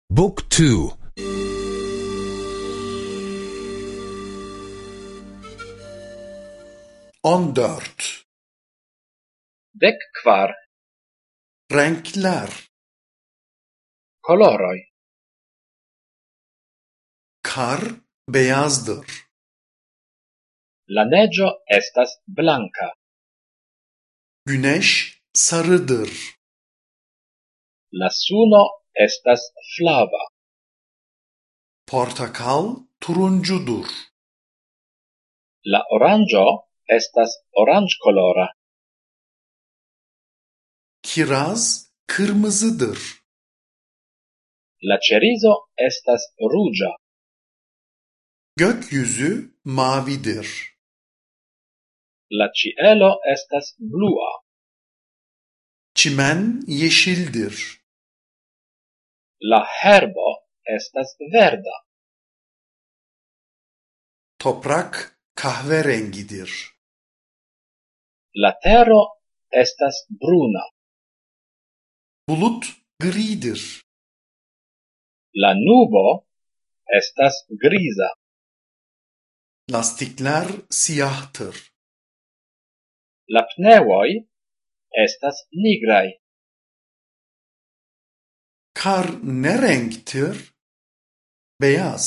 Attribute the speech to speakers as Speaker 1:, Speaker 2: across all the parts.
Speaker 1: Book 2.
Speaker 2: Ondört.
Speaker 3: Dek kvar.
Speaker 2: Renkler.
Speaker 3: Koloroj.
Speaker 2: Kar beyazdır.
Speaker 3: La neĝo estas blanka.
Speaker 2: Güneş sarıdır.
Speaker 3: La suno estas flava.
Speaker 2: Portakal turuncudur.
Speaker 3: La oranĝo estas oranĝkolora.
Speaker 2: Kiraz kırmızıdır.
Speaker 3: La ĉerizo estas ruĝa.
Speaker 2: Gökyüzü mavidir.
Speaker 3: La ĉielo estas blua.
Speaker 2: Çimen yeşildir.
Speaker 3: La herbo estas verda.
Speaker 2: Toprak kahverengidir.
Speaker 3: La tero estas bruna.
Speaker 2: Bulut gridir.
Speaker 3: La nubo estas griza.
Speaker 2: Lastikler siyahtır.
Speaker 3: La pneŭoj estas nigraj.
Speaker 2: Kar ne renktir? Beyaz.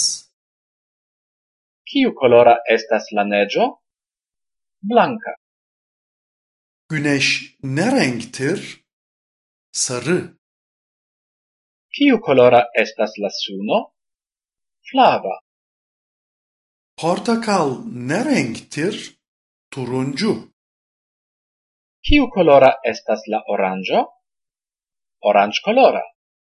Speaker 3: Kiu kolora estas la neĝo? Blanka.
Speaker 2: Güneş ne renktir? Sarı.
Speaker 3: Kiu kolora estas la suno? Flava.
Speaker 2: Portakal ne renktir? Turuncu.
Speaker 3: Kiu kolora estas la oranĝo? Oranĝkolora.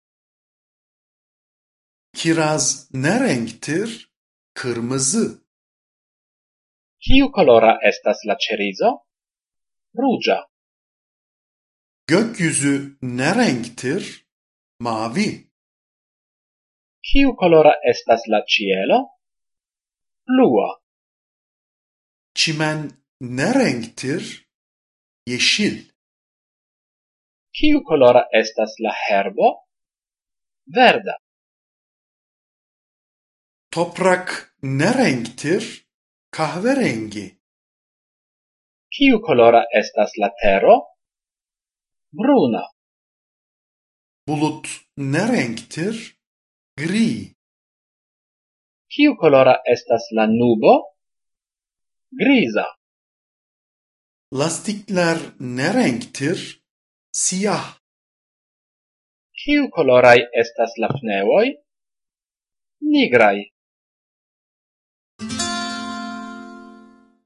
Speaker 2: Kiraz ne renktir? Kırmızı.
Speaker 3: Kiu kolora estas la ĉerizo? Ruĝa.
Speaker 2: Gökyüzü ne renktir? Mavi.
Speaker 3: Kiu kolora estas la ĉielo? Blua.
Speaker 2: Çimen ne renktir? Yeşil.
Speaker 3: Kiu kolora estas la herbo? Verda.
Speaker 2: Toprak ne renktir? Kahverengi.
Speaker 3: Kiu kolora estas la tero? Bruna.
Speaker 2: Bulut ne renktir? Gri.
Speaker 3: Kiu kolora estas la nubo? Griza.
Speaker 2: Lastikler ne renktir? Siyah.
Speaker 3: Kiu koloraj estas la pneŭoj? Nigraj.